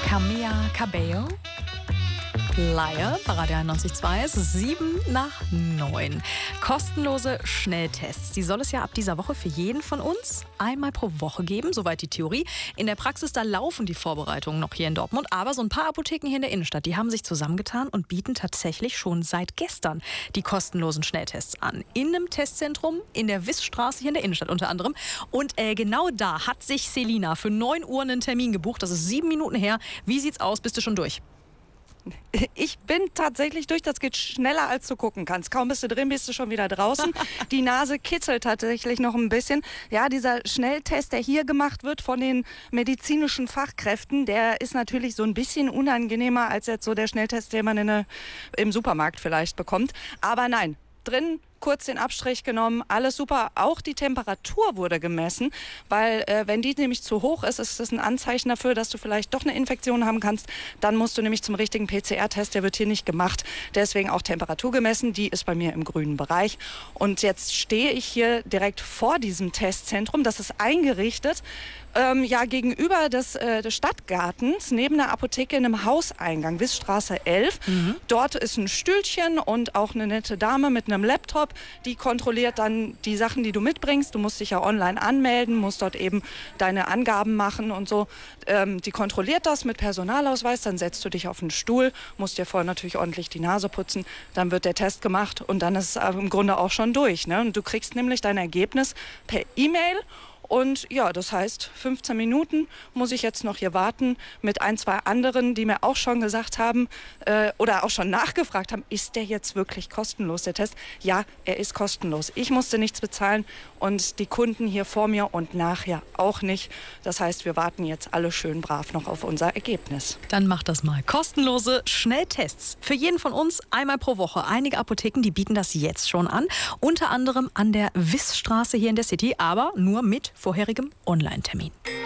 Camila Cabello. Liar bei Radio 91.2. Es ist 7:07. Kostenlose Schnelltests. Die soll es ja ab dieser Woche für jeden von uns einmal pro Woche geben. Soweit die Theorie. In der Praxis, da laufen die Vorbereitungen noch hier in Dortmund. Aber so ein paar Apotheken hier in der Innenstadt, die haben sich zusammengetan und bieten tatsächlich schon seit gestern die kostenlosen Schnelltests an. In einem Testzentrum in der Wissstraße hier in der Innenstadt unter anderem. Und genau da hat sich Selina für 9 Uhr einen Termin gebucht. Das ist 7 Minuten her. Wie sieht's aus? Bist du schon durch? Ich bin tatsächlich durch, das geht schneller als du gucken kannst. Kaum bist du drin, bist du schon wieder draußen. Die Nase kitzelt tatsächlich noch ein bisschen. Ja, dieser Schnelltest, der hier gemacht wird von den medizinischen Fachkräften, der ist natürlich so ein bisschen unangenehmer als jetzt so der Schnelltest, den man im Supermarkt vielleicht bekommt. Aber nein, drin kurz den Abstrich genommen, alles super. Auch die Temperatur wurde gemessen, weil wenn die nämlich zu hoch ist, ist das ein Anzeichen dafür, dass du vielleicht doch eine Infektion haben kannst. Dann musst du nämlich zum richtigen PCR-Test, der wird hier nicht gemacht. Deswegen auch Temperatur gemessen, die ist bei mir im grünen Bereich. Und jetzt stehe ich hier direkt vor diesem Testzentrum. Das ist eingerichtet, gegenüber des Stadtgartens, neben der Apotheke in einem Hauseingang, Wissstraße 11. Dort ist ein Stühlchen und auch eine nette Dame mit einem Laptop. Die kontrolliert dann die Sachen, die du mitbringst. Du musst dich ja online anmelden, musst dort eben deine Angaben machen und so. Die kontrolliert das mit Personalausweis, dann setzt du dich auf einen Stuhl, musst dir vorher natürlich ordentlich die Nase putzen. Dann wird der Test gemacht und dann ist es im Grunde auch schon durch, ne? Und du kriegst nämlich dein Ergebnis per E-Mail. Und ja, das heißt, 15 Minuten muss ich jetzt noch hier warten mit 1, 2 anderen, die mir auch schon gesagt haben oder auch schon nachgefragt haben, ist der jetzt wirklich kostenlos, der Test? Ja, er ist kostenlos. Ich musste nichts bezahlen und die Kunden hier vor mir und nachher auch nicht. Das heißt, wir warten jetzt alle schön brav noch auf unser Ergebnis. Dann mach das mal. Kostenlose Schnelltests. Für jeden von uns einmal pro Woche. Einige Apotheken, die bieten das jetzt schon an. Unter anderem an der Wissstraße hier in der City, aber nur mit vorherigem Online-Termin.